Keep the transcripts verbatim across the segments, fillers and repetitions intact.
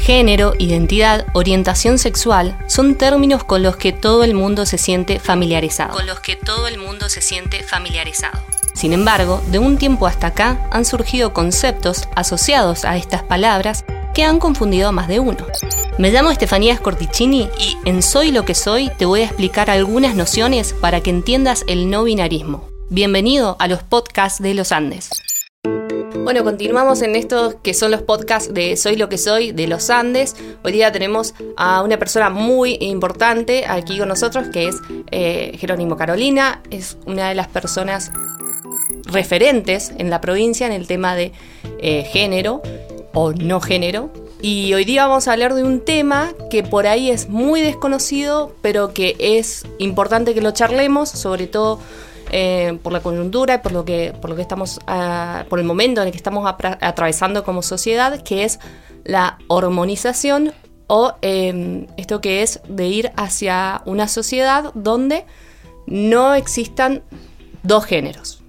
Género, identidad, orientación sexual son términos con los que todo el mundo se siente familiarizado. Con los que todo el mundo se siente familiarizado. Sin embargo, de un tiempo hasta acá han surgido conceptos asociados a estas palabras que han confundido a más de uno. Me llamo Estefanía Scorticini y en Soy lo que soy te voy a explicar algunas nociones para que entiendas el no binarismo. Bienvenido a los podcasts de los Andes. Bueno, continuamos en estos que son los podcasts de Soy lo que soy de los Andes. Hoy día tenemos a una persona muy importante aquí con nosotros que es eh, Jerónimo Carolina. Es una de las personas referentes en la provincia en el tema de eh, género o no género. Y hoy día vamos a hablar de un tema que por ahí es muy desconocido, pero que es importante que lo charlemos, sobre todo Eh, por la coyuntura y por lo que, por lo que estamos, uh, por el momento en el que estamos atra- atravesando como sociedad, que es la hormonización o eh, esto que es de ir hacia una sociedad donde no existan dos géneros.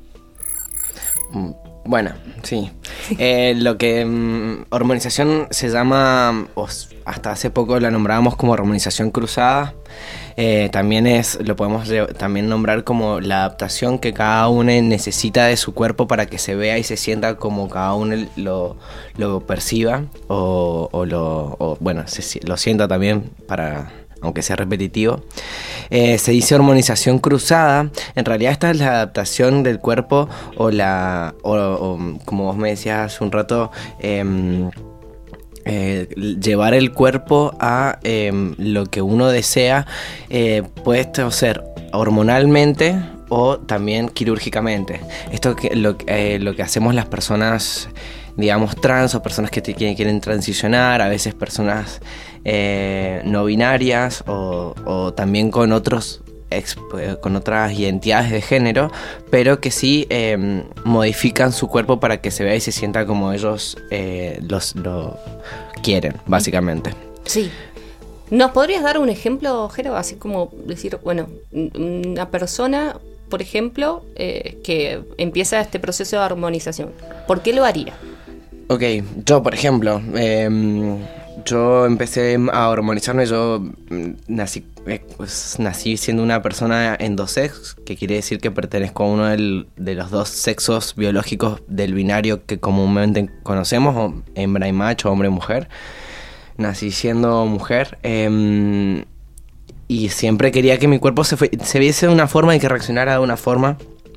Bueno, sí. Eh, lo que um, hormonización se llama, o hasta hace poco la nombrábamos como hormonización cruzada. Eh, también es, lo podemos también nombrar como la adaptación que cada uno necesita de su cuerpo para que se vea y se sienta como cada uno lo, lo perciba o, o lo, o, bueno, se, lo sienta también para, aunque sea repetitivo. Eh, se dice hormonización cruzada. En realidad esta es la adaptación del cuerpo o la, o, o como vos me decías hace un rato, eh, Eh, llevar el cuerpo a eh, lo que uno desea, eh, puede ser hormonalmente o también quirúrgicamente. Esto que lo, eh, lo que hacemos las personas, digamos, trans o personas que te quieren, quieren transicionar, a veces personas eh, no binarias o, o también con otros con otras identidades de género, pero que sí eh, modifican su cuerpo para que se vea y se sienta como ellos eh, los, lo quieren, básicamente. Sí. ¿Nos podrías dar un ejemplo, Jero? Así como decir, bueno, una persona, por ejemplo, eh, que empieza este proceso de hormonización, ¿por qué lo haría? Ok, yo, por ejemplo, eh, yo empecé a hormonizarme, yo nací, eh, pues, nací siendo una persona endosex, que quiere decir que pertenezco a uno del, de los dos sexos biológicos del binario que comúnmente conocemos, o hembra y macho, hombre y mujer. Nací siendo mujer eh, y siempre quería que mi cuerpo se, fue, se viese de una forma y que reaccionara de una forma.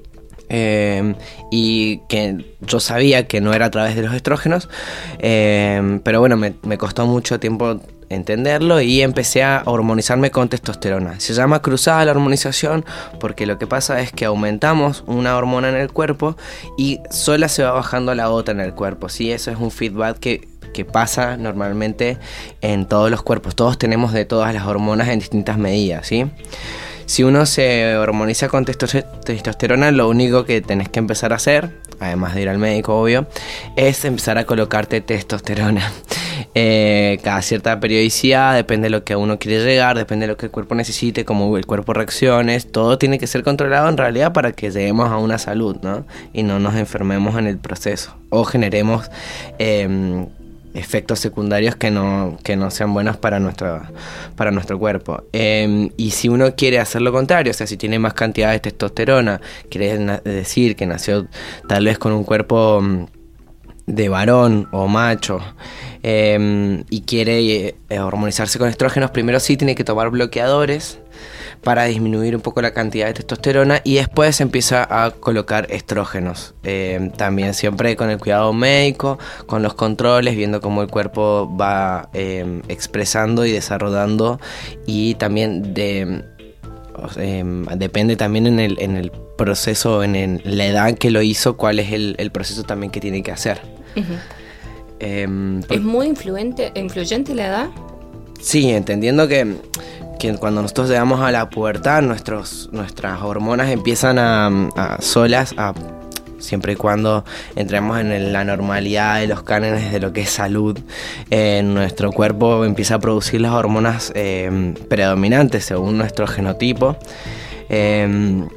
Eh, y que yo sabía que no era a través de los estrógenos, eh, pero bueno, me, me costó mucho tiempo entenderlo y empecé a hormonizarme con testosterona. Se llama cruzada la hormonización porque lo que pasa es que aumentamos una hormona en el cuerpo y sola se va bajando la otra en el cuerpo, ¿sí? Eso es un feedback que, que pasa normalmente en todos los cuerpos. Todos tenemos de todas las hormonas en distintas medidas, ¿sí? Si uno se hormoniza con testosterona, lo único que tenés que empezar a hacer, además de ir al médico, obvio, es empezar a colocarte testosterona. Eh, cada cierta periodicidad, depende de lo que uno quiere llegar, depende de lo que el cuerpo necesite, cómo el cuerpo reaccione. Todo tiene que ser controlado en realidad para que lleguemos a una salud, ¿no? Y no nos enfermemos en el proceso o generemos Eh, efectos secundarios que no, que no sean buenos para nuestro, para nuestro cuerpo. Eh, y si uno quiere hacer lo contrario, o sea, si tiene más cantidad de testosterona, quiere na- decir que nació tal vez con un cuerpo de varón o macho, eh, y quiere eh, hormonizarse con estrógenos, primero sí tiene que tomar bloqueadores para disminuir un poco la cantidad de testosterona y después empieza a colocar estrógenos. Eh, también siempre con el cuidado médico, con los controles, viendo cómo el cuerpo va eh, expresando y desarrollando, y también de, eh, depende también en el, en el proceso, en, el, en la edad que lo hizo, cuál es el, el proceso también que tiene que hacer. Uh-huh. Eh, por... ¿Es muy influente, influyente la edad? Sí, entendiendo que que cuando nosotros llegamos a la pubertad, nuestros, nuestras hormonas empiezan a, a solas, a, siempre y cuando entremos en el, la normalidad de los cánones de lo que es salud, eh, nuestro cuerpo empieza a producir las hormonas eh, predominantes según nuestro genotipo. Eh,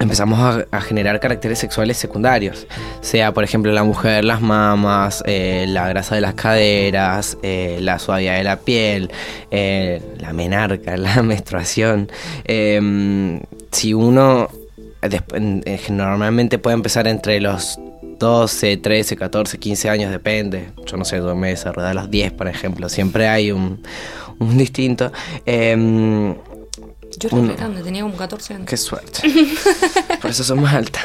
empezamos a, a generar caracteres sexuales secundarios, sea por ejemplo la mujer, las mamas, eh, la grasa de las caderas, eh, la suavidad de la piel, eh, la menarca, la menstruación. Eh, si uno eh, normalmente puede empezar entre los doce, trece, catorce, quince años, depende, yo no sé, yo me desarrollé a los diez, por ejemplo, siempre hay un, un distinto. Eh, Yo era muy grande, tenía como catorce años. Qué suerte. Por eso son más altas.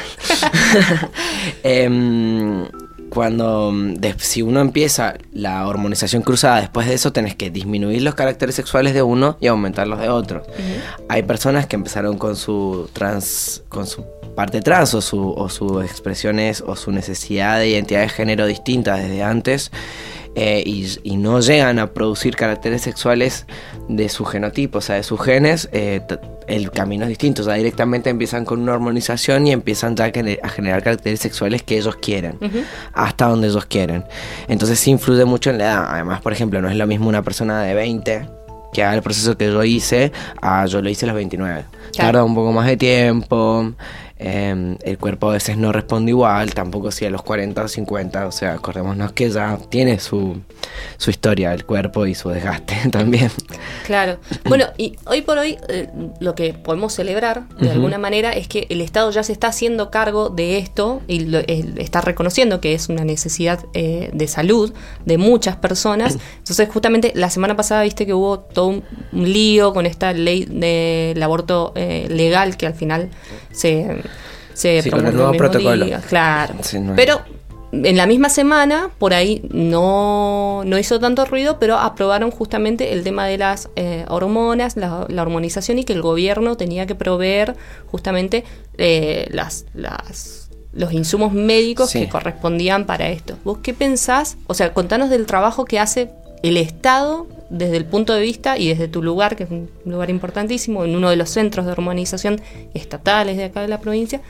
eh, cuando de, si uno empieza la hormonización cruzada, después de eso tenés que disminuir los caracteres sexuales de uno y aumentar los de otros. Uh-huh. Hay personas que empezaron con su trans, con su parte trans o su o sus expresiones o su necesidad de identidad de género distinta desde antes. Eh, y, y no llegan a producir caracteres sexuales de su genotipo, o sea, de sus genes, eh, t- el camino es distinto, o sea, directamente empiezan con una hormonización y empiezan ya a, gener- a generar caracteres sexuales que ellos quieren, uh-huh. hasta donde ellos quieren. Entonces sí influye mucho en la edad. Además, por ejemplo, no es lo mismo una persona de veinte que haga el proceso que yo hice, a yo lo hice a los veintinueve. Claro. Tarda un poco más de tiempo. Eh, el cuerpo a veces no responde igual, tampoco si a los cuarenta o cincuenta, o sea, acordémonos que ya tiene su, su historia el cuerpo y su desgaste también. Claro. Bueno, y hoy por hoy eh, lo que podemos celebrar de uh-huh. alguna manera es que el Estado ya se está haciendo cargo de esto y lo, eh, está reconociendo que es una necesidad eh, de salud de muchas personas. Entonces justamente la semana pasada viste que hubo todo un, un lío con esta ley del aborto eh, legal que al final se... se sí, con el nuevo protocolo. Día, claro. Sí, no pero en la misma semana, por ahí no, no hizo tanto ruido, pero aprobaron justamente el tema de las eh, hormonas, la, la hormonización, y que el gobierno tenía que proveer justamente eh, las, las, los insumos médicos sí. que correspondían para esto. ¿Vos qué pensás? O sea, contanos del trabajo que hace el Estado desde el punto de vista y desde tu lugar, que es un lugar importantísimo, en uno de los centros de hormonización estatales de acá de la provincia.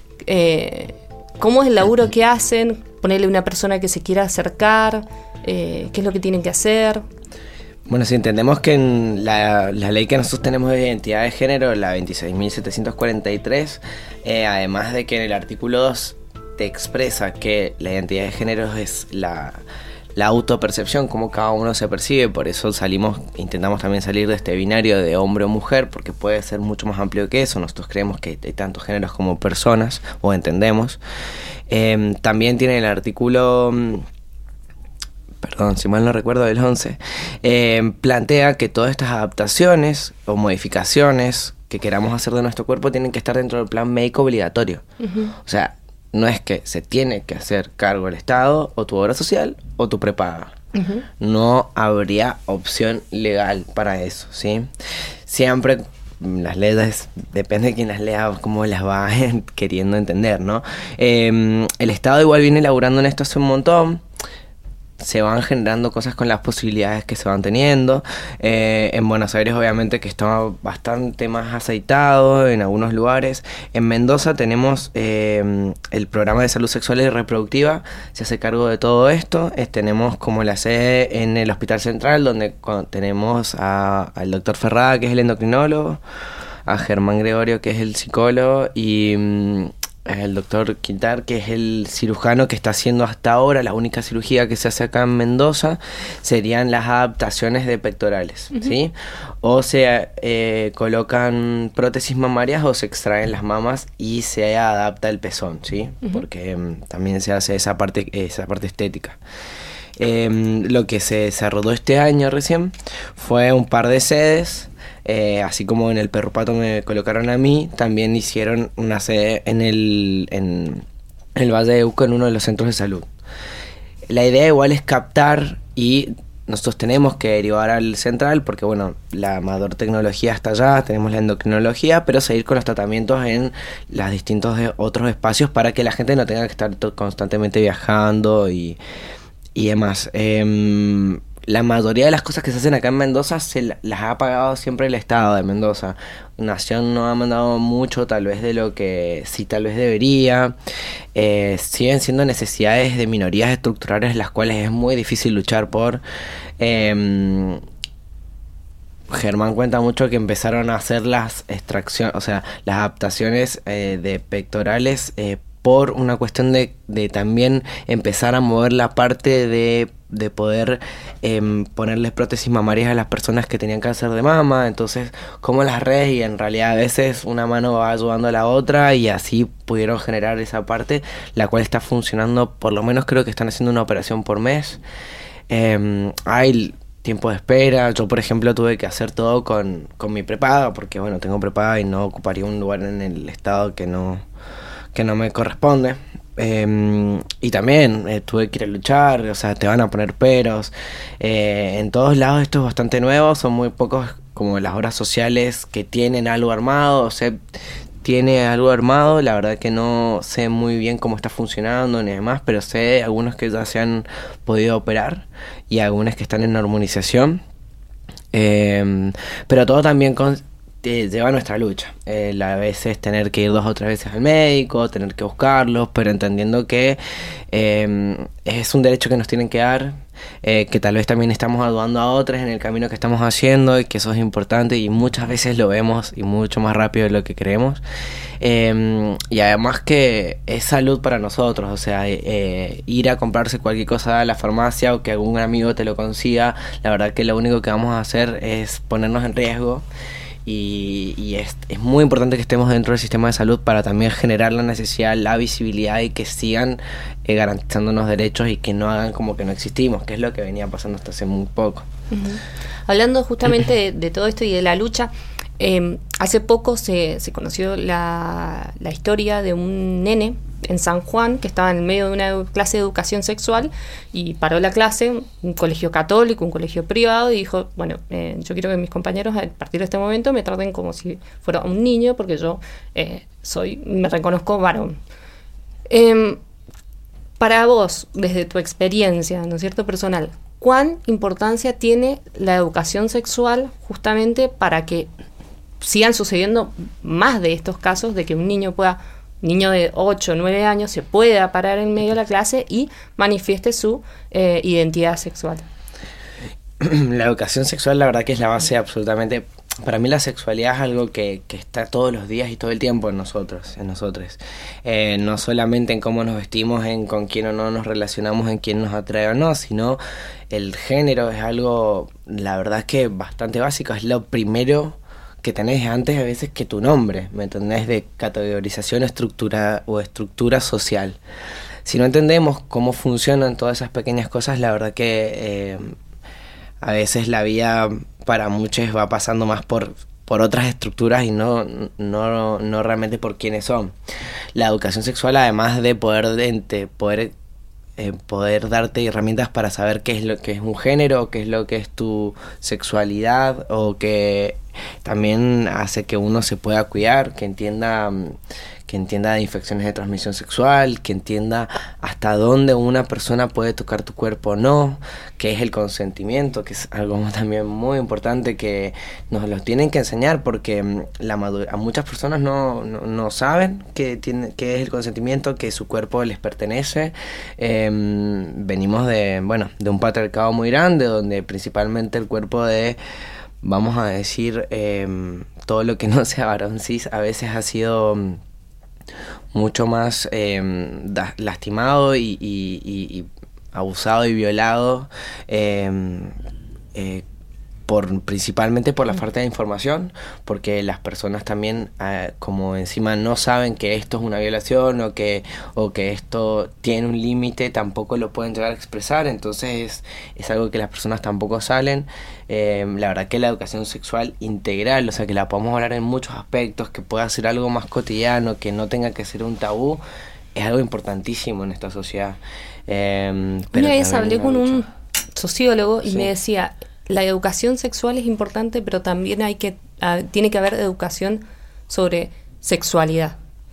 Eh, ¿Cómo es el laburo que hacen? Ponerle a una persona que se quiera acercar, eh, ¿qué es lo que tienen que hacer? Bueno, si entendemos que en la, la ley que nosotros tenemos de identidad de género, la veintiséis mil setecientos cuarenta y tres, eh, además de que en el artículo dos te expresa que la identidad de género es la... la autopercepción, cómo cada uno se percibe, por eso salimos, intentamos también salir de este binario de hombre o mujer, porque puede ser mucho más amplio que eso. Nosotros creemos que hay tantos géneros como personas, o entendemos. Eh, también tiene el artículo, perdón, si mal no recuerdo, del once, eh, plantea que todas estas adaptaciones o modificaciones que queramos hacer de nuestro cuerpo tienen que estar dentro del plan médico obligatorio. Uh-huh. O sea, no es que se tiene que hacer cargo el Estado o tu obra social o tu prepaga. Uh-huh. No habría opción legal para eso, ¿sí? Siempre las leyes, depende de quién las lea, cómo las va queriendo entender, ¿no? Eh, el Estado igual viene elaborando en esto hace un montón. Se van generando cosas con las posibilidades que se van teniendo. Eh, en Buenos Aires obviamente que está bastante más aceitado en algunos lugares. En Mendoza tenemos eh, el programa de salud sexual y reproductiva, se hace cargo de todo esto. Eh, tenemos como la sede en el Hospital Central, donde con, tenemos a, al doctor Ferrada, que es el endocrinólogo, a Germán Gregorio, que es el psicólogo, y... Mm, el doctor Quintar, que es el cirujano que está haciendo hasta ahora la única cirugía que se hace acá en Mendoza, serían las adaptaciones de pectorales, uh-huh. ¿sí? O se eh, colocan prótesis mamarias o se extraen las mamas y se adapta el pezón, ¿sí? Uh-huh. Porque um, también se hace esa parte, esa parte estética. Eh, lo que se desarrolló este año recién fue un par de sedes. Eh, así como en el Perro Pato me colocaron a mí, también hicieron una sede en el, en el Valle de Uco, en uno de los centros de salud. La idea igual es captar, y nosotros tenemos que derivar al central porque bueno, la mayor tecnología está allá, tenemos la endocrinología, pero seguir con los tratamientos en los distintos otros espacios para que la gente no tenga que estar constantemente viajando y, y demás. Eh, La mayoría de las cosas que se hacen acá en Mendoza se las ha pagado siempre el Estado de Mendoza. Nación no ha mandado mucho, tal vez de lo que sí tal vez debería. Eh, siguen siendo necesidades de minorías estructurales las cuales es muy difícil luchar por. Eh, Germán cuenta mucho que empezaron a hacer las extracciones, o sea, las adaptaciones eh, de pectorales eh, por una cuestión de, de también empezar a mover la parte de, de poder eh, ponerles prótesis mamarias a las personas que tenían cáncer de mama. Entonces, como las redes, y en realidad a veces una mano va ayudando a la otra, y así pudieron generar esa parte, la cual está funcionando. Por lo menos creo que están haciendo una operación por mes. Eh, hay tiempo de espera. Yo, por ejemplo, tuve que hacer todo con, con mi prepaga, porque bueno, tengo prepaga y no ocuparía un lugar en el estado que no, que no me corresponde. Eh, y también eh, tuve que ir a luchar, o sea, te van a poner peros. Eh, en todos lados esto es bastante nuevo, son muy pocos como las obras sociales que tienen algo armado, o sea, tiene algo armado. La verdad que no sé muy bien cómo está funcionando ni demás, pero sé algunos que ya se han podido operar y algunos que están en armonización. Eh, pero todo también con, eh, lleva nuestra lucha. Eh, a veces tener que ir dos o tres veces al médico, tener que buscarlos, pero entendiendo que eh, es un derecho que nos tienen que dar. Eh, que tal vez también estamos ayudando a otras en el camino que estamos haciendo, y que eso es importante, y muchas veces lo vemos y mucho más rápido de lo que creemos. Eh, y además que es salud para nosotros, o sea, eh, ir a comprarse cualquier cosa a la farmacia o que algún amigo te lo consiga, la verdad que lo único que vamos a hacer es ponernos en riesgo. Y, y es, es muy importante que estemos dentro del sistema de salud para también generar la necesidad, la visibilidad, y que sigan eh, garantizándonos derechos, y que no hagan como que no existimos, que es lo que venía pasando hasta hace muy poco. Uh-huh. Hablando justamente de, de todo esto y de la lucha, eh, hace poco se, se conoció la, la historia de un nene en San Juan que estaba en medio de una clase de educación sexual y paró la clase, un colegio católico, un colegio privado, y dijo, bueno, eh, yo quiero que mis compañeros a partir de este momento me traten como si fuera un niño, porque yo eh, soy, me reconozco varón. Eh, para vos, desde tu experiencia, ¿no es cierto?, personal, ¿cuán importancia tiene la educación sexual justamente para que sigan sucediendo más de estos casos de que un niño pueda niño de ocho o nueve años se pueda parar en medio de la clase y manifieste su eh, identidad sexual? La educación sexual, la verdad que es la base absolutamente. Para mí la sexualidad es algo que, que está todos los días y todo el tiempo en nosotros, en nosotros. Eh, no solamente en cómo nos vestimos, en con quién o no nos relacionamos, en quién nos atrae o no, sino el género es algo, la verdad es que bastante básico, es lo primero que tenés antes a veces que tu nombre, ¿me entendés? De categorización estructura o estructura social. Si no entendemos cómo funcionan todas esas pequeñas cosas, la verdad que eh, a veces la vida para muchos va pasando más por, por otras estructuras y no, no, no realmente por quiénes son. La educación sexual, además de poder, de, poder Eh, poder darte herramientas para saber qué es lo que es un género, qué es lo que es tu sexualidad, o que también hace que uno se pueda cuidar, que entienda que entienda de infecciones de transmisión sexual, que entienda hasta dónde una persona puede tocar tu cuerpo o no, qué es el consentimiento, que es algo también muy importante que nos lo tienen que enseñar, porque la madura, a muchas personas no, no, no saben qué, tiene, qué es el consentimiento, que su cuerpo les pertenece. Eh, venimos de, bueno, de un patriarcado muy grande, donde principalmente el cuerpo de, vamos a decir, eh, todo lo que no sea varón cis a veces ha sido mucho más eh, da, lastimado y, y, y, y abusado y violado, eh, eh, por, principalmente por la falta de información, porque las personas también eh, como encima no saben que esto es una violación o que, o que esto tiene un límite, tampoco lo pueden llegar a expresar, entonces es, es algo que las personas tampoco salen. Eh, la verdad que la educación sexual integral, o sea que la podemos hablar en muchos aspectos, que pueda ser algo más cotidiano, que no tenga que ser un tabú, es algo importantísimo en esta sociedad. Eh, pero una vez hablé con un sociólogo y sí. me decía, la educación sexual es importante, pero también hay que uh, tiene que haber educación sobre sexualidad,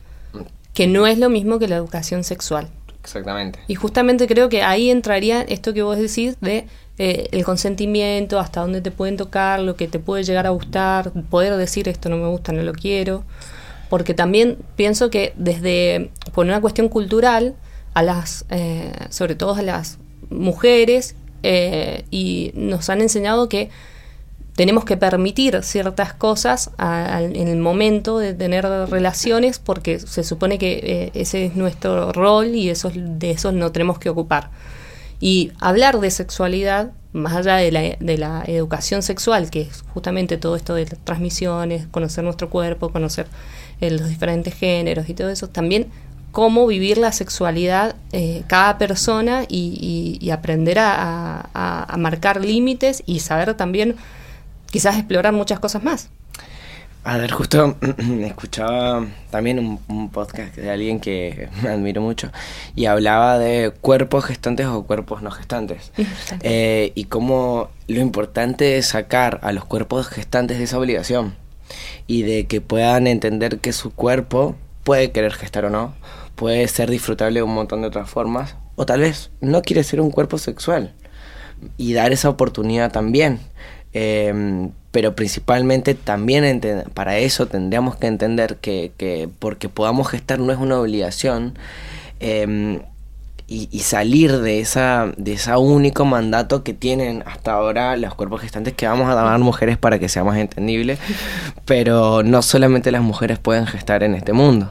que no es lo mismo que la educación sexual. Exactamente. Y justamente creo que ahí entraría esto que vos decís de eh, el consentimiento, hasta dónde te pueden tocar, lo que te puede llegar a gustar, poder decir esto no me gusta, no lo quiero, porque también pienso que desde, por una cuestión cultural, a las, eh, sobre todo a las mujeres, Eh, y nos han enseñado que tenemos que permitir ciertas cosas a, a, en el momento de tener relaciones, porque se supone que eh, ese es nuestro rol y eso, de eso no tenemos que ocupar. Y hablar de sexualidad, más allá de la, de la educación sexual, que es justamente todo esto de las transmisiones, conocer nuestro cuerpo, conocer eh, los diferentes géneros y todo eso, también cómo vivir la sexualidad eh, cada persona y, y, y aprender a, a, a marcar límites y saber también quizás explorar muchas cosas más. A ver, justo escuchaba también un, un podcast de alguien que me admiro mucho y hablaba de cuerpos gestantes o cuerpos no gestantes. eh, y cómo lo importante es sacar a los cuerpos gestantes de esa obligación y de que puedan entender que su cuerpo puede querer gestar o no, puede ser disfrutable de un montón de otras formas, o tal vez no quiere ser un cuerpo sexual y dar esa oportunidad también. Eh, pero principalmente también ent- para eso tendríamos que entender que, que porque podamos gestar no es una obligación, eh, y, y salir de esa de ese único mandato que tienen hasta ahora los cuerpos gestantes, que vamos a dar mujeres para que sea más entendible, pero no solamente las mujeres pueden gestar en este mundo.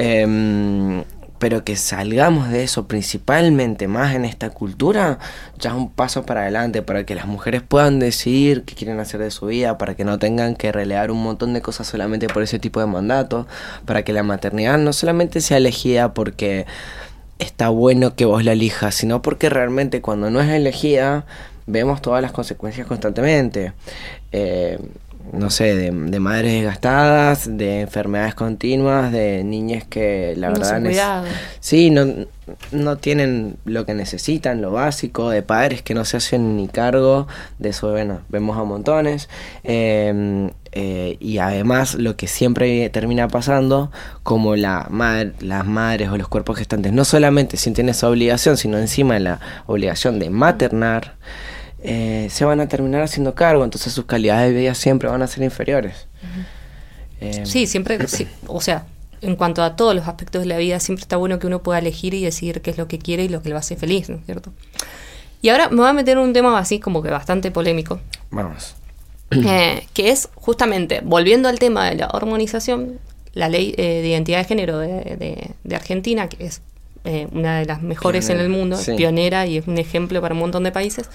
Eh, pero que salgamos de eso, principalmente más en esta cultura, ya es un paso para adelante, para que las mujeres puedan decidir qué quieren hacer de su vida, para que no tengan que relegar un montón de cosas solamente por ese tipo de mandatos, para que la maternidad no solamente sea elegida porque está bueno que vos la elijas, sino porque realmente cuando no es elegida, vemos todas las consecuencias constantemente. Eh... no sé, de, de madres desgastadas, de enfermedades continuas, de niñas que la no verdad... Neces- sí, no, no tienen lo que necesitan, lo básico, de padres que no se hacen ni cargo de eso. Bueno, vemos a montones. Eh, eh, y además lo que siempre termina pasando, como la madre, las madres o los cuerpos gestantes no solamente sienten esa obligación, sino encima la obligación de maternar, Eh, se van a terminar haciendo cargo, entonces sus calidades de vida siempre van a ser inferiores. Uh-huh. eh, sí, siempre, sí, o sea, en cuanto a todos los aspectos de la vida, siempre está bueno que uno pueda elegir y decidir qué es lo que quiere y lo que lo hace feliz, ¿no es cierto? Y ahora me voy a meter en un tema así como que bastante polémico. Vamos. Eh, que es justamente, volviendo al tema de la hormonización, la ley eh, de identidad de género de, de, de Argentina, que es eh, una de las mejores pionera, en el mundo, sí. Pionera, y es un ejemplo para un montón de países.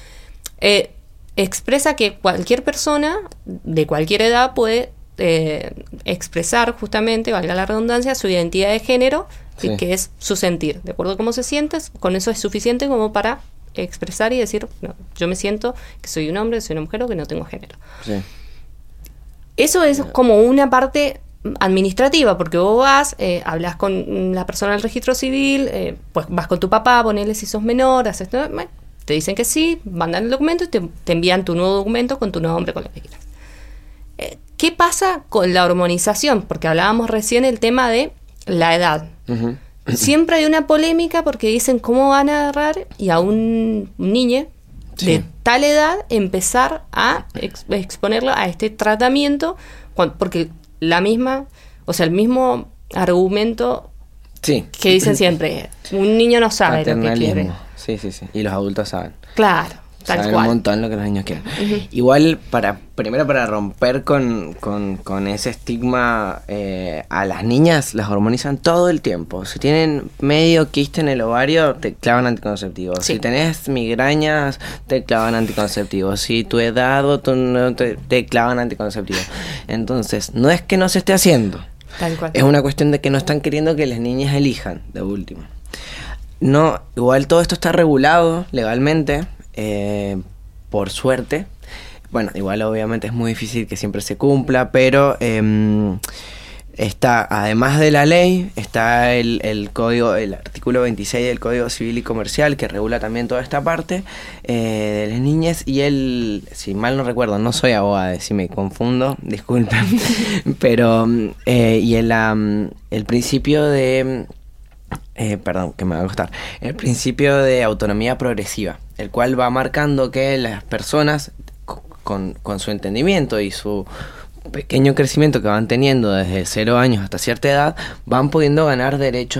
Eh, expresa que cualquier persona de cualquier edad puede eh, expresar justamente, valga la redundancia, su identidad de género, sí. que, que es su sentir, de acuerdo a cómo se sientes. Con eso es suficiente como para expresar y decir, no, yo me siento que soy un hombre, soy una mujer o que no tengo género. Sí. Eso es como una parte administrativa, porque vos vas, eh, hablas con la persona del registro civil, eh, pues vas con tu papá, ponele si sos menor, haces esto, bueno, te dicen que sí, mandan el documento y te, te envían tu nuevo documento con tu nombre, con lo que quieras. Eh, ¿Qué pasa con la hormonización? Porque hablábamos recién el tema de la edad. Uh-huh. Siempre hay una polémica porque dicen cómo van a agarrar y a un niño sí. de tal edad empezar a ex- exponerlo a este tratamiento, cuando, porque la misma, o sea, el mismo argumento sí. que dicen siempre, un niño no sabe lo que quiere. Sí, sí, sí. Y los adultos saben. Claro, tal saben cual. un montón lo que los niños quieren. Uh-huh. Igual, para primero para romper con, con, con ese estigma, eh, a las niñas las hormonizan todo el tiempo. Si tienen medio quiste en el ovario, te clavan anticonceptivos. Sí. Si tenés migrañas, te clavan anticonceptivos. Si tu edad o tu, no, te, te clavan anticonceptivos. Entonces, no es que no se esté haciendo. Tal cual. Es una cuestión de que no están queriendo que las niñas elijan, de último. No, igual todo esto está regulado legalmente, eh, por suerte. Bueno, igual obviamente es muy difícil que siempre se cumpla, pero eh, está, además de la ley, está el, el código, el artículo veintiséis del Código Civil y Comercial, que regula también toda esta parte eh, de las niñas, y el, si mal no recuerdo, no soy abogada, si me confundo, disculpen, pero eh, y el, um, el principio de... Eh, perdón, que me va a costar. El principio de autonomía progresiva, el cual va marcando que las personas, con, con su entendimiento y su pequeño crecimiento que van teniendo desde cero años hasta cierta edad, van pudiendo ganar derechos de.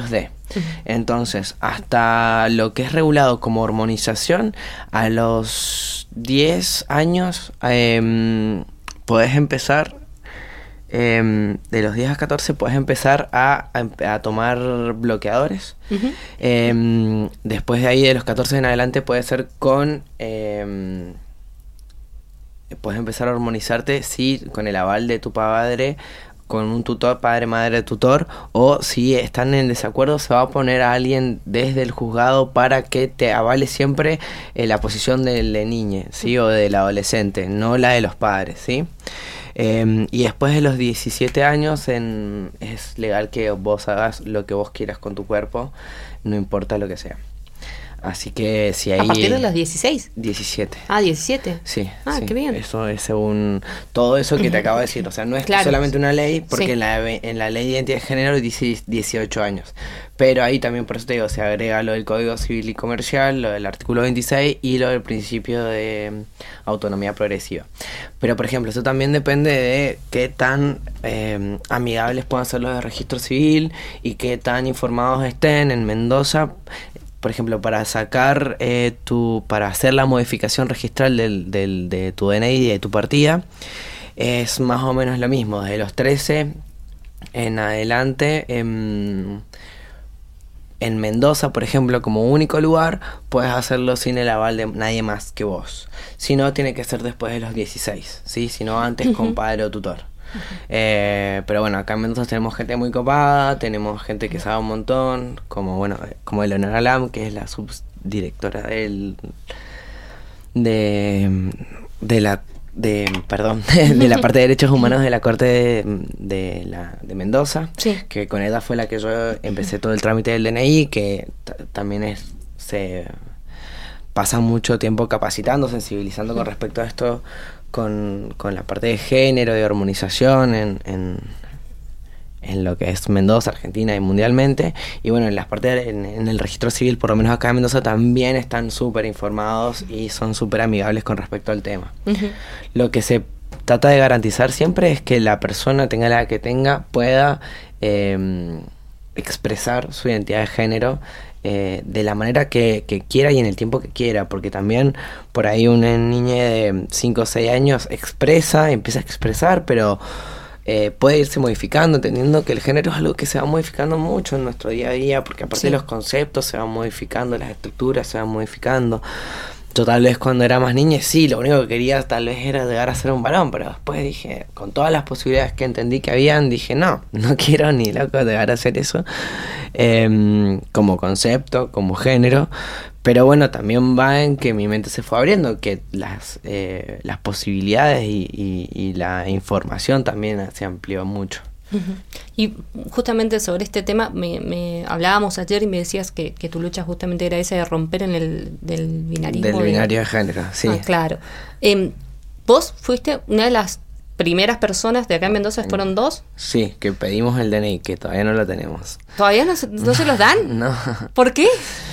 Uh-huh. Entonces, hasta lo que es regulado como hormonización, a los diez años eh, podés empezar, eh, de los diez a catorce podés empezar a, a, a tomar bloqueadores. Uh-huh. Eh, después de ahí, de los catorce en adelante, puede ser con... Eh, puedes empezar a hormonizarte, sí, con el aval de tu padre, con un tutor, padre, madre, tutor, o si están en desacuerdo, se va a poner a alguien desde el juzgado para que te avale siempre eh, la posición del de niño, ¿sí? O del adolescente, no la de los padres, ¿sí? Eh, y después de los diecisiete años en, es legal que vos hagas lo que vos quieras con tu cuerpo, no importa lo que sea. Así que si hay... ¿A partir de los dieciséis? diecisiete. Ah, diecisiete. Sí. Ah, sí. Qué bien. Eso es según todo eso que te acabo de decir. O sea, no es claro. solamente una ley, porque sí. en, la, en la ley de identidad de género dice dieciocho años. Pero ahí también, por eso te digo, se agrega lo del Código Civil y Comercial, lo del artículo veintiséis y lo del principio de autonomía progresiva. Pero, por ejemplo, eso también depende de qué tan eh, amigables puedan ser los de registro civil y qué tan informados estén. En Mendoza, por ejemplo, para sacar eh, tu, para hacer la modificación registral del, del, de tu D N I y de tu partida, es más o menos lo mismo. Desde los trece en adelante, en, en Mendoza, por ejemplo, como único lugar, puedes hacerlo sin el aval de nadie más que vos. Si no, tiene que ser después de los dieciséis, ¿sí? Si no, antes con padre o tutor. Eh, pero bueno, acá en Mendoza tenemos gente muy copada, tenemos gente que sabe un montón, como bueno, como Eleonora Lam, que es la subdirectora del de, de la de perdón de, de la parte de derechos humanos de la Corte de, de la de Mendoza, sí. Que con ella fue la que yo empecé todo el trámite del D N I, que t- también es se pasa mucho tiempo capacitando, sensibilizando con respecto a esto. Con, con la parte de género, de hormonización en, en, en lo que es Mendoza, Argentina y mundialmente. Y bueno, en las partes en, en el registro civil, por lo menos acá en Mendoza, también están súper informados y son súper amigables con respecto al tema. Uh-huh. Lo que se trata de garantizar siempre es que la persona, tenga la que tenga, pueda eh, expresar su identidad de género Eh, de la manera que, que quiera y en el tiempo que quiera, porque también por ahí una niña de cinco o seis años expresa, empieza a expresar, pero eh, puede irse modificando, entendiendo que el género es algo que se va modificando mucho en nuestro día a día, porque aparte sí. los conceptos se van modificando, las estructuras se van modificando. Yo tal vez cuando era más niña, sí, lo único que quería tal vez era llegar a ser un varón, pero después dije, con todas las posibilidades que entendí que habían, dije, no, no quiero ni loco llegar a hacer eso, eh, como concepto, como género, pero bueno, también va en que mi mente se fue abriendo, que las, eh, las posibilidades y, y, y la información también se amplió mucho. Uh-huh. Y justamente sobre este tema me, me hablábamos ayer y me decías que, que tu lucha justamente era esa de romper en el del binarismo. Del binario de, de género, sí. Ah, claro. Eh, ¿Vos fuiste una de las primeras personas de acá en Mendoza? ¿Fueron dos? Sí, que pedimos el D N I, que todavía no lo tenemos. ¿Todavía no se, no se los dan? No. ¿Por qué?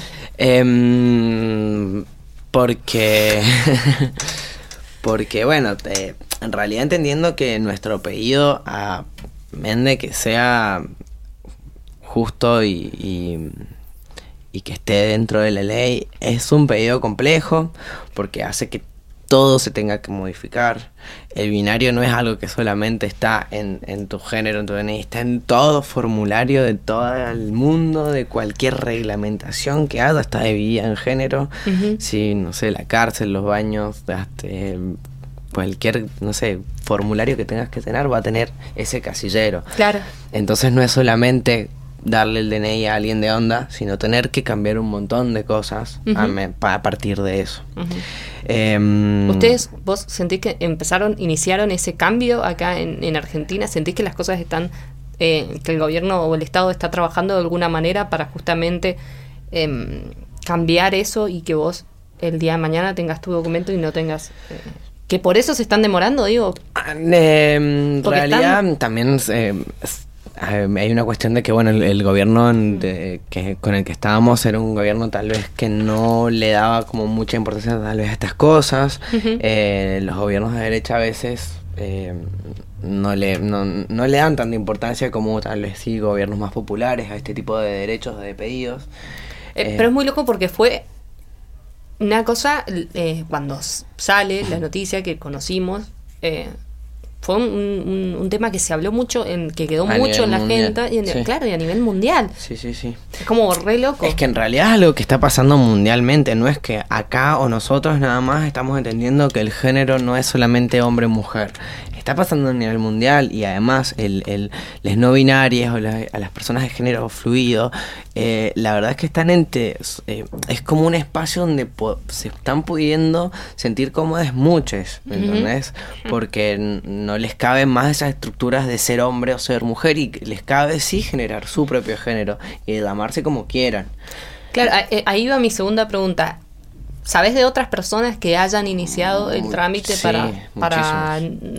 Eh, porque... porque, bueno, te, en realidad entendiendo que nuestro apellido... A, de que sea justo y, y, y que esté dentro de la ley, es un pedido complejo porque hace que todo se tenga que modificar. El binario no es algo que solamente está en, en tu género, en tu D N I, está en todo formulario de todo el mundo, de cualquier reglamentación que haya, hasta de vida en género. Uh-huh. Sí, no sé, la cárcel, los baños, hasta cualquier, no sé, formulario que tengas que tener va a tener ese casillero. Claro. Entonces no es solamente darle el D N I a alguien de onda, sino tener que cambiar un montón de cosas uh-huh. a, me, a partir de eso. Uh-huh. Eh, ¿Ustedes, vos sentís que empezaron, iniciaron ese cambio acá en, en Argentina? ¿Sentís que las cosas están, eh, que el gobierno o el Estado está trabajando de alguna manera para justamente eh, cambiar eso y que vos el día de mañana tengas tu documento y no tengas... Eh, que por eso se están demorando, digo? Eh, en realidad están... también... Eh, hay una cuestión de que bueno el, el gobierno de, que, con el que estábamos era un gobierno tal vez que no le daba como mucha importancia tal vez a estas cosas. Uh-huh. Eh, los gobiernos de derecha a veces eh, no, le, no, no le dan tanta importancia como tal vez sí gobiernos más populares a este tipo de derechos, de pedidos. Eh, eh, pero es muy loco porque fue una cosa, eh, cuando sale la noticia que conocimos, eh, fue un, un, un tema que se habló mucho, en, que quedó a mucho en la mundial. gente, y en, Sí. claro, y a nivel mundial. Sí, sí, sí. Es como re loco. Es que en realidad es algo que está pasando mundialmente, no es que acá o nosotros nada más estamos entendiendo que el género no es solamente hombre-mujer. Está pasando a nivel mundial y además el, el, las no binarias o la, a las personas de género fluido, eh, la verdad es que están entre... Eh, es como un espacio donde po- se están pudiendo sentir cómodas muchas, ¿me Ujú. entendés? Porque n- no les caben más esas estructuras de ser hombre o ser mujer y les cabe sí generar su propio género y de amarse como quieran. Claro, a- eh, ahí va mi segunda pregunta. ¿Sabés de otras personas que hayan iniciado el Mu- trámite sí, para... para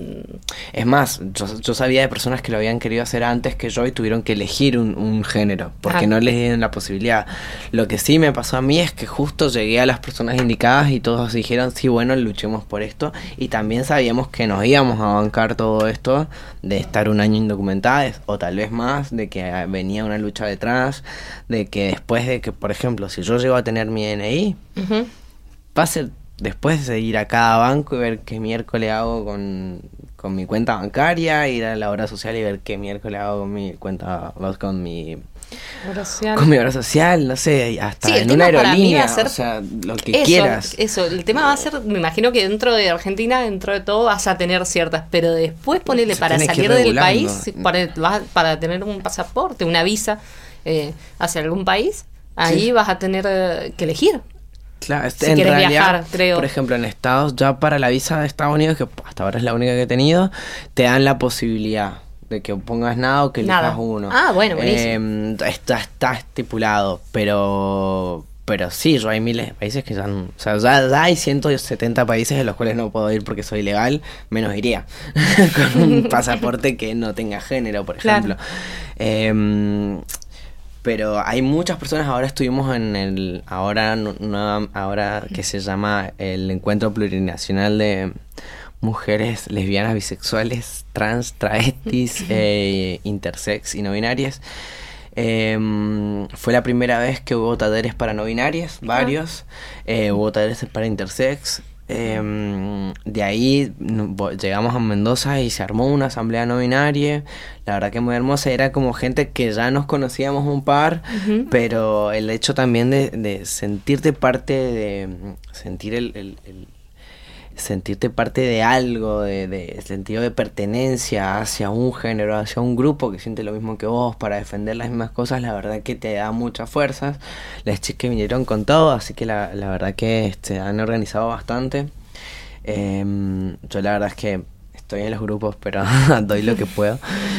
Es más, yo, yo sabía de personas que lo habían querido hacer antes que yo y tuvieron que elegir un, un género, porque Ah. no les dieron la posibilidad. Lo que sí me pasó a mí es que justo llegué a las personas indicadas y todos dijeron, sí, bueno, luchemos por esto. Y también sabíamos que nos íbamos a bancar todo esto de estar un año indocumentados, o tal vez más, de que ah, venía una lucha detrás, de que después de que, por ejemplo, si yo llego a tener mi D N I, Ujú. va a ser después de ir a cada banco y ver qué miércoles hago con, con mi cuenta bancaria, ir a la obra social y ver qué miércoles hago con mi cuenta, con mi Obra social. con mi obra social, no sé, hasta Sí, el en una tema para mí aerolínea, va a ser o sea, lo que eso, quieras. Eso, el tema va a ser, me imagino que dentro de Argentina, dentro de todo, vas a tener ciertas, pero después ponerle Se para tiene que ir salir del regulando. país, para, vas- para tener un pasaporte, una visa eh, hacia algún país, ahí Sí. vas a tener eh, que elegir. Claro, Si en quieres realidad, viajar, creo. por ejemplo, en Estados, ya para la visa de Estados Unidos, que hasta ahora es la única que he tenido, te dan la posibilidad de que pongas nada o que Nada. elijas uno. Ah, bueno, buenísimo. Eh, está, está estipulado, pero pero sí, yo hay miles de países que ya, no- o sea, ya, ya hay ciento setenta países en los cuales no puedo ir porque soy ilegal, menos iría con un pasaporte que no tenga género, por Claro. ejemplo. Eh, pero hay muchas personas, ahora estuvimos en el, ahora, nu- nueva- ahora que se llama el Encuentro Plurinacional de Mujeres Lesbianas, Bisexuales, Trans, Travestis, eh, Intersex y No Binarias. Eh, fue la primera vez que hubo talleres para no binarias, varios, eh, hubo talleres para intersex. Eh, de ahí no- vo- llegamos a Mendoza y se armó una asamblea no binaria. La verdad que muy hermosa, era como gente que ya nos conocíamos un par, Ujú. pero el hecho también de, de sentirte parte de sentir el, el- el- sentirte parte de algo, de, de sentido de pertenencia hacia un género, hacia un grupo que siente lo mismo que vos para defender las mismas cosas, la verdad que te da muchas fuerzas. Las chicas vinieron con todo, así que la, la verdad que este, han organizado bastante. Eh, yo la verdad es que estoy en los grupos, pero doy lo que puedo.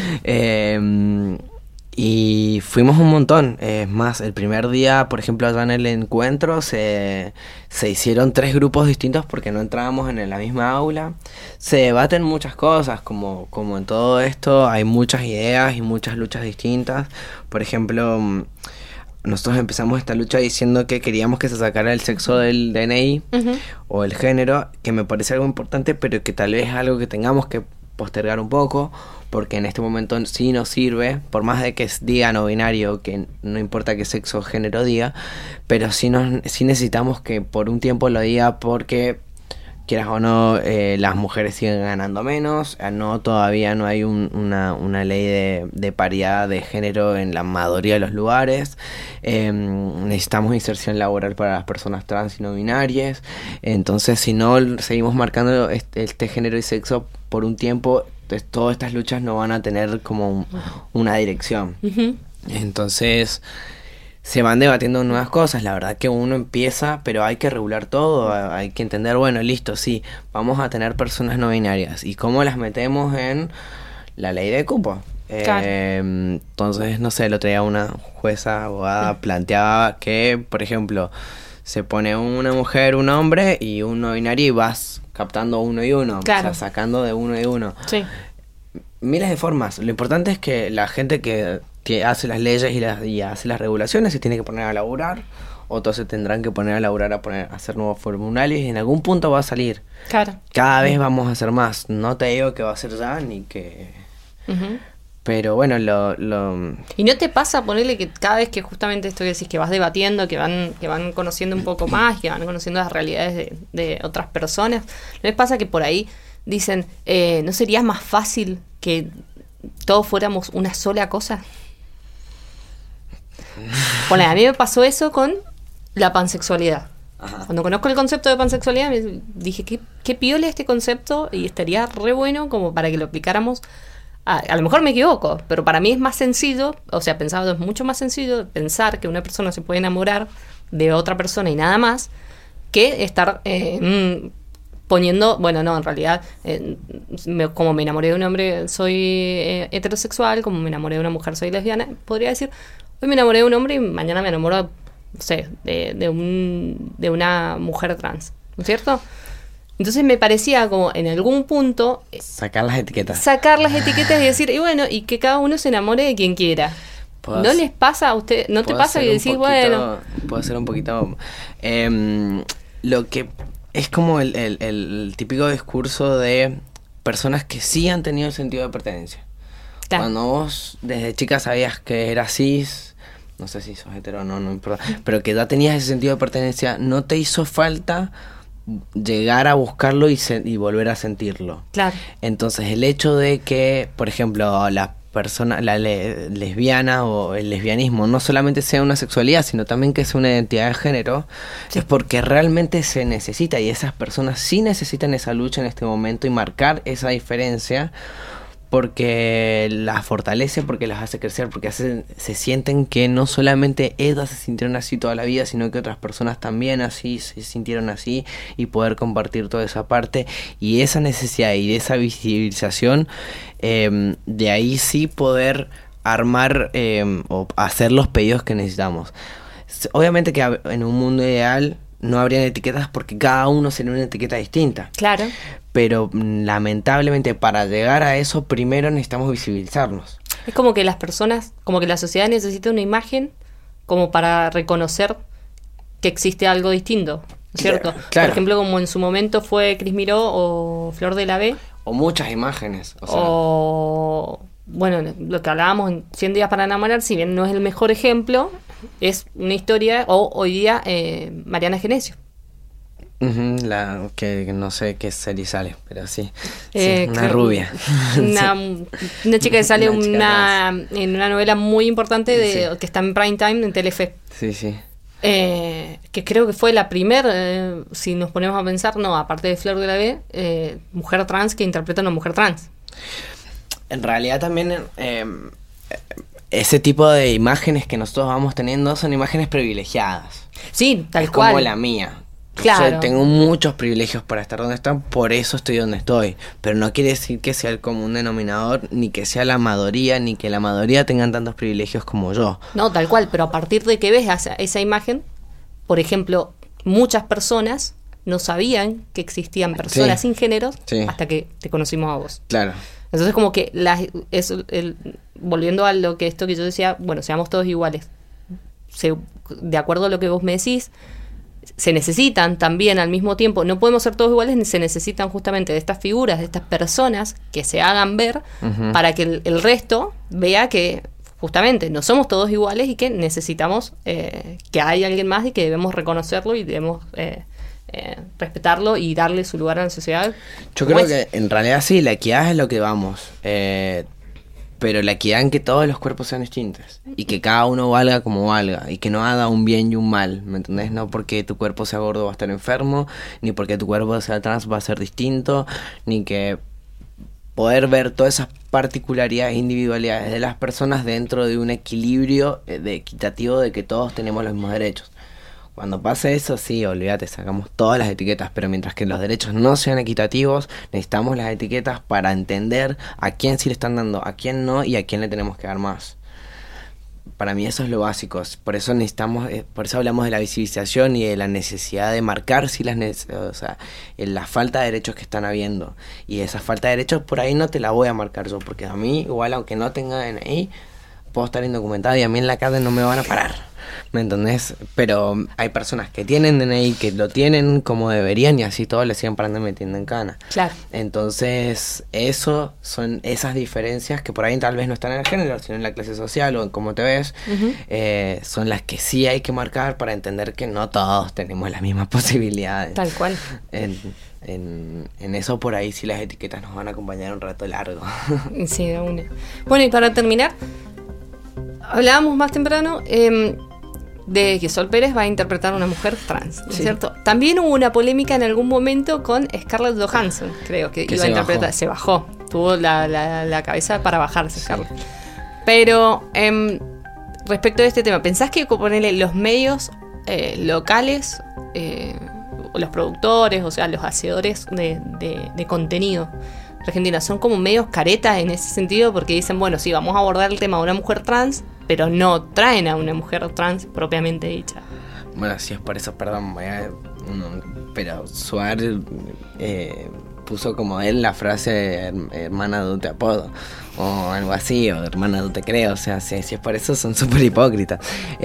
Eh, y fuimos un montón. Es más, el primer día, por ejemplo, allá en el encuentro, se, se hicieron tres grupos distintos porque no entrábamos en la misma aula. Se debaten muchas cosas, como, como en todo esto, hay muchas ideas y muchas luchas distintas. Por ejemplo, mm, nosotros empezamos esta lucha diciendo que queríamos que se sacara el sexo del D N I Ujú. o el género, que me parece algo importante, pero que tal vez es algo que tengamos que postergar un poco, porque en este momento sí nos sirve, por más de que diga no binario, que no importa qué sexo o género diga, pero sí, nos, sí necesitamos que por un tiempo lo diga, porque quieras o no, eh, las mujeres siguen ganando menos, eh, no, todavía no hay un- una, una ley de, de paridad de género en la mayoría de los lugares. Eh, necesitamos inserción laboral para las personas trans y no binarias. Entonces, si no seguimos marcando este, este género y sexo por un tiempo, pues, todas estas luchas no van a tener como un- una dirección. Ujú. Entonces se van debatiendo nuevas cosas. La verdad que uno empieza, pero hay que regular todo, a- hay que entender, bueno, listo, sí, vamos a tener personas no binarias, ¿y cómo las metemos en la ley de cupo? Claro. Eh, entonces, no sé, el otro día una jueza abogada planteaba que, por ejemplo, se pone una mujer, un hombre y un no binario y vas captando uno y uno, Claro. o sea, sacando de uno y uno. Sí. Miles de formas. Lo importante es que la gente que, que hace las leyes y, las, y hace las regulaciones se tiene que poner a laburar. o todos se tendrán que poner a laburar, a poner a hacer nuevos formularios y en algún punto va a salir. Claro. Cada vez vamos a hacer más. No te digo que va a ser ya ni que... Uh-huh. Pero bueno, lo, lo... ¿Y no te pasa ponerle que cada vez que justamente esto que decís, que vas debatiendo, que van que van conociendo un poco más, que van conociendo las realidades de, de otras personas, ¿no les pasa que por ahí dicen, eh, ¿no sería más fácil que todos fuéramos una sola cosa? Bueno, a mí me pasó eso con la pansexualidad. Ajá. Cuando conozco el concepto de pansexualidad, me dije, ¿qué, qué piola este concepto? Y estaría re bueno como para que lo aplicáramos. A, a lo mejor me equivoco, pero para mí es más sencillo, o sea, pensado es mucho más sencillo pensar que una persona se puede enamorar de otra persona y nada más, que estar eh, poniendo, bueno, no, en realidad, eh, me, como me enamoré de un hombre soy eh, heterosexual, como me enamoré de una mujer soy lesbiana, podría decir, hoy me enamoré de un hombre y mañana me enamoro, no sé, de, de, un, de una mujer trans, ¿no es cierto? Entonces me parecía como en algún punto... Sacar las etiquetas. Sacar las etiquetas y decir, y bueno, y que cada uno se enamore de quien quiera. ¿No les pasa a usted? ¿No te pasa que decís, poquito, bueno... Puedo hacer un poquito... Eh, lo que es como el, el, el típico discurso de personas que sí han tenido el sentido de pertenencia. Claro. Cuando vos desde chica sabías que eras cis... No sé si sos hetero o no, no importa. Pero que ya tenías ese sentido de pertenencia, no te hizo falta... llegar a buscarlo y, se, y volver a sentirlo. Claro. Entonces el hecho de que, por ejemplo, la persona, la le, lesbiana o el lesbianismo no solamente sea una sexualidad, sino también que sea una identidad de género, sí. Es porque realmente se necesita y esas personas sí necesitan esa lucha en este momento y marcar esa diferencia porque las fortalece, porque las hace crecer, porque hace, se sienten que no solamente ellas se sintieron así toda la vida, sino que otras personas también así se sintieron así y poder compartir toda esa parte y esa necesidad y de esa visibilización, eh, de ahí sí poder armar eh, o hacer los pedidos que necesitamos. Obviamente que en un mundo ideal no habrían etiquetas porque cada uno sería una etiqueta distinta. Claro. Pero lamentablemente para llegar a eso primero necesitamos visibilizarnos. Es como que las personas, como que la sociedad necesita una imagen como para reconocer que existe algo distinto, ¿cierto? Claro, claro. Por ejemplo, como en su momento fue Cris Miró o Flor de la B. O muchas imágenes. O, sea. o bueno, lo que hablábamos en cien días para enamorar, si bien no es el mejor ejemplo, es una historia, o hoy día eh, Mariana Genesio. Uh-huh, la que no sé qué serie sale, pero sí, eh, sí una rubia. Una, una chica que sale una chica una, en una novela muy importante de, sí. que está en prime time en Telefe. Sí, sí. Eh, que creo que fue la primera, eh, si nos ponemos a pensar, no, aparte de Flor de la B, eh, mujer trans que interpreta a una mujer trans. En realidad también eh, ese tipo de imágenes que nosotros vamos teniendo son imágenes privilegiadas. Sí, tal es cual. Como la mía. Claro. O sea, tengo muchos privilegios para estar donde estoy, por eso estoy donde estoy. Pero no quiere decir que sea el común denominador, ni que sea la mayoría, ni que la mayoría tengan tantos privilegios como yo. No, tal cual, pero a partir de que ves esa, esa imagen, por ejemplo, muchas personas no sabían que existían personas sí. sin géneros sí. hasta que te conocimos a vos. Claro. Entonces como que las, es el, volviendo a lo que esto que yo decía, bueno, seamos todos iguales. Se, de acuerdo a lo que vos me decís, se necesitan también al mismo tiempo, no podemos ser todos iguales, se necesitan justamente de estas figuras, de estas personas que se hagan ver uh-huh. para que el, el resto vea que justamente no somos todos iguales y que necesitamos eh, que hay alguien más y que debemos reconocerlo y debemos eh, eh, respetarlo y darle su lugar a la sociedad. Yo creo es? que en realidad sí, la equidad es lo que vamos, eh, pero la equidad en que todos los cuerpos sean distintos y que cada uno valga como valga y que no haga un bien y un mal, ¿me entendés? No porque tu cuerpo sea gordo va a estar enfermo, ni porque tu cuerpo sea trans va a ser distinto, ni que poder ver todas esas particularidades e individualidades de las personas dentro de un equilibrio de equitativo de que todos tenemos los mismos derechos. Cuando pase eso, sí, olvídate, sacamos todas las etiquetas, pero mientras que los derechos no sean equitativos, necesitamos las etiquetas para entender a quién sí le están dando, a quién no y a quién le tenemos que dar más. Para mí eso es lo básico, por eso necesitamos, por eso hablamos de la visibilización y de la necesidad de marcar si las nece- o sea, la falta de derechos que están habiendo. Y esa falta de derechos por ahí no te la voy a marcar yo, porque a mí, igual aunque no tenga D N I, puedo estar indocumentado y a mí en la calle no me van a parar, ¿me entendés? Pero hay personas que tienen D N I, que lo tienen como deberían y así todos le siguen parando y metiendo en cana. Claro. Entonces, eso son esas diferencias que por ahí tal vez no están en el género, sino en la clase social o en cómo te ves, uh-huh. eh, son las que sí hay que marcar para entender que no todos tenemos las mismas posibilidades. Tal cual. En, en, en eso por ahí sí las etiquetas nos van a acompañar un rato largo. Sí, de una. Bueno, y para terminar, hablábamos más temprano eh, de que Sol Pérez va a interpretar a una mujer trans, ¿no es sí. cierto? También hubo una polémica en algún momento con Scarlett Johansson, creo que, que iba a interpretar. Bajó. Se bajó, tuvo la, la, la cabeza para bajarse, sí. Scarlett. Pero eh, respecto a este tema, ¿pensás que ponerle los medios eh, locales, eh, los productores, o sea, los hacedores de, de, de contenido Argentina son como medios caretas en ese sentido? Porque dicen, bueno, sí, vamos a abordar el tema de una mujer trans, pero no traen a una mujer trans propiamente dicha. Bueno, si es por eso, perdón, voy a, no, pero Suar eh, puso como él la frase hermana de te apodo o algo así, o hermana de te creo, o sea, si, si es por eso son súper hipócritas.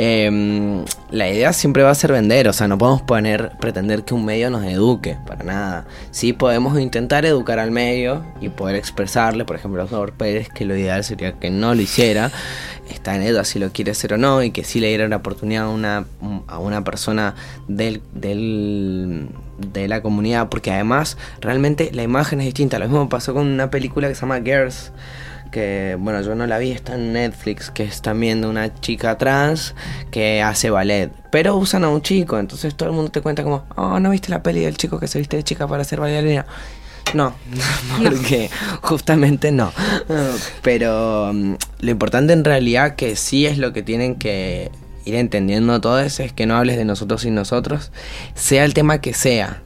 Eh, la idea siempre va a ser vender, o sea, no podemos poner, pretender que un medio nos eduque, para nada. Sí podemos intentar educar al medio y poder expresarle, por ejemplo, a Sol Pérez, que lo ideal sería que no lo hiciera, está en ella si lo quiere hacer o no, y que sí le diera la oportunidad a una, a una persona del, del, de la comunidad, porque además realmente la imagen es distinta. Lo mismo pasó con una película que se llama Girls, que bueno, yo no la vi, está en Netflix, que es también de una chica trans que hace ballet, pero usan a un chico, entonces todo el mundo te cuenta como, oh, ¿no viste la peli del chico que se viste de chica para hacer bailarina? No, porque no. Justamente no. Pero um, lo importante en realidad, que sí es lo que tienen que ir entendiendo todos, es que no hables de nosotros sin nosotros, sea el tema que sea.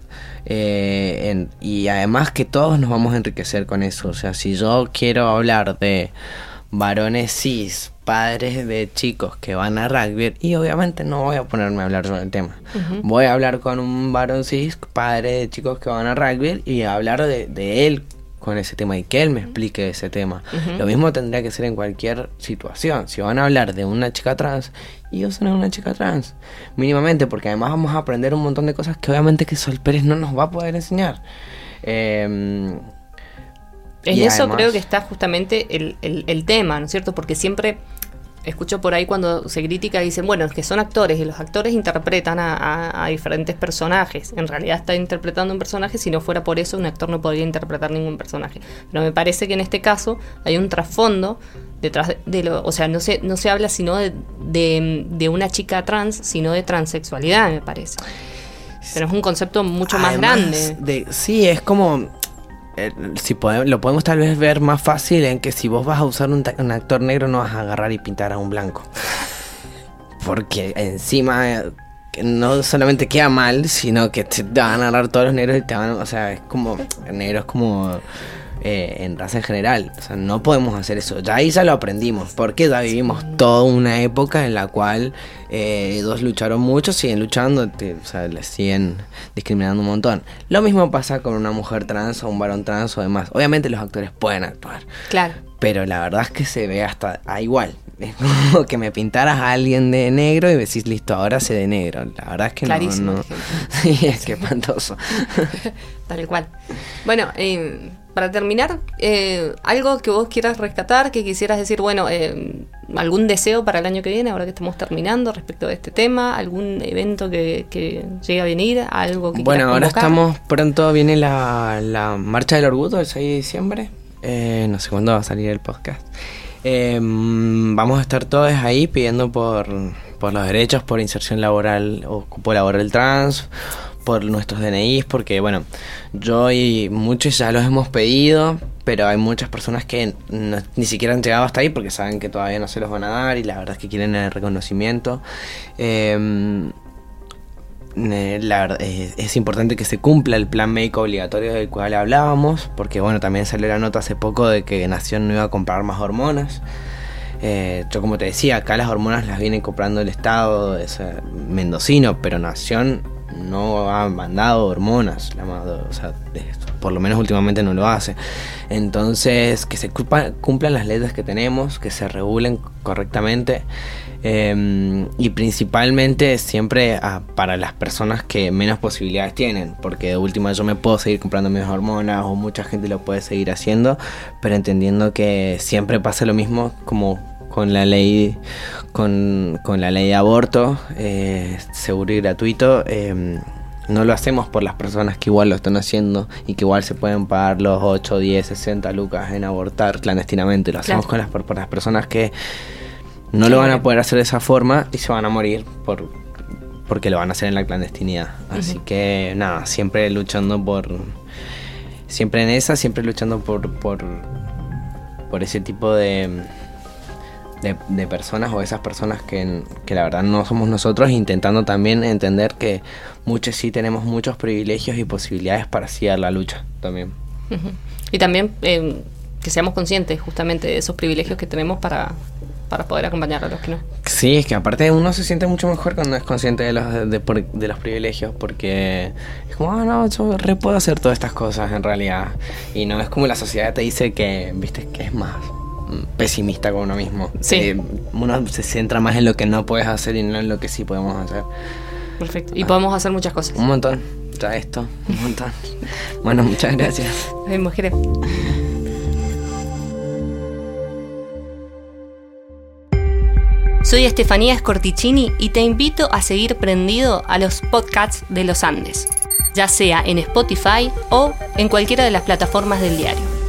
Eh, en, y además que todos nos vamos a enriquecer con eso. O sea, si yo quiero hablar de varones cis, padres de chicos que van a rugby, y obviamente no voy a ponerme a hablar sobre el tema. Uh-huh. Voy a hablar con un varón cis, padre de chicos que van a rugby, y hablar de, de él con ese tema y que él me explique ese tema. Uh-huh. Lo mismo tendría que ser en cualquier situación. Si van a hablar de una chica trans, y yo soy una chica trans, mínimamente, porque además vamos a aprender un montón de cosas que obviamente que Sol Pérez no nos va a poder enseñar. Eh, en eso además, creo que está justamente el, el, el tema, ¿no es cierto? Porque siempre escucho por ahí cuando se critica, dicen, bueno, es que son actores y los actores interpretan a, a, a diferentes personajes. En realidad está interpretando un personaje, si no fuera por eso un actor no podría interpretar ningún personaje. Pero me parece que en este caso hay un trasfondo detrás de, de lo, o sea, no se, no se habla sino de, de, de una chica trans, sino de transexualidad, me parece. Pero es un concepto mucho más además grande. De, sí, es como... Eh, si podemos, lo podemos tal vez ver más fácil en que si vos vas a usar un, un actor negro, no vas a agarrar y pintar a un blanco, porque encima eh, no solamente queda mal, sino que te, te van a agarrar todos los negros y te van, o sea, es como negros como eh, en raza en general. O sea, no podemos hacer eso. Ya ahí ya lo aprendimos, porque ya vivimos toda una época en la cual eh, dos lucharon mucho, siguen luchando, te, o sea, les siguen discriminando un montón. Lo mismo pasa con una mujer trans o un varón trans o demás. Obviamente los actores pueden actuar. Claro. Pero la verdad es que se ve hasta ah, igual. Es como que me pintaras a alguien de negro y decís, listo, ahora sé de negro. La verdad es que clarísimo, no. no. Sí, es que espantoso. Tal cual. Bueno, eh, para terminar, eh, algo que vos quieras rescatar, que quisieras decir, bueno, eh, algún deseo para el año que viene, ahora que estamos terminando, respecto de este tema, algún evento que, que llegue a venir, algo que bueno, ahora convocar. Estamos, pronto viene la, la Marcha del Orgullo el seis de diciembre. Eh, no sé cuándo va a salir el podcast. Eh, vamos a estar todos ahí pidiendo por, por los derechos, por inserción laboral o cupo laboral trans, por nuestros D N Is, porque bueno, yo y muchos ya los hemos pedido, pero hay muchas personas que no, ni siquiera han llegado hasta ahí porque saben que todavía no se los van a dar y la verdad es que quieren el reconocimiento. Eh, La verdad, es, es importante que se cumpla el plan médico obligatorio del cual hablábamos, porque bueno, también salió la nota hace poco de que Nación no iba a comprar más hormonas. Eh, yo como te decía, acá las hormonas las viene comprando el Estado es, eh, mendocino, pero Nación no ha mandado hormonas, la madre, o sea, por lo menos últimamente no lo hace. Entonces, que se cumplan las leyes que tenemos, que se regulen correctamente, eh, y principalmente siempre a, para las personas que menos posibilidades tienen, porque de última yo me puedo seguir comprando mis hormonas o mucha gente lo puede seguir haciendo, pero entendiendo que siempre pasa lo mismo como con la ley con, con la ley de aborto, eh, seguro y gratuito. eh, No lo hacemos por las personas que igual lo están haciendo y que igual se pueden pagar los ocho, diez, sesenta lucas en abortar clandestinamente. Lo hacemos, claro, con las, por, por las personas que no, sí, lo van a poder hacer de esa forma y se van a morir por porque lo van a hacer en la clandestinidad. Uh-huh. Así que nada, siempre luchando por... Siempre en esa, siempre luchando por, por, por ese tipo de... De, de personas o esas personas que, que la verdad no somos nosotros, intentando también entender que muchos sí tenemos muchos privilegios y posibilidades para así dar la lucha también. Uh-huh. Y también eh, que seamos conscientes justamente de esos privilegios que tenemos para, para poder acompañar a los que no. Sí, es que aparte uno se siente mucho mejor cuando es consciente de los, de, de, de los privilegios, porque es como, ah, no, yo re puedo hacer todas estas cosas en realidad. Y no es como la sociedad te dice que, viste, que es más pesimista con uno mismo. Sí. Eh, uno se centra más en lo que no puedes hacer y no en lo que sí podemos hacer. Perfecto. Y ah, podemos hacer muchas cosas. Un montón. Ya esto, un montón. Bueno, muchas gracias. Ay, mujeres. Soy Estefanía Scorticini y te invito a seguir prendido a los podcasts de los Andes, ya sea en Spotify o en cualquiera de las plataformas del diario.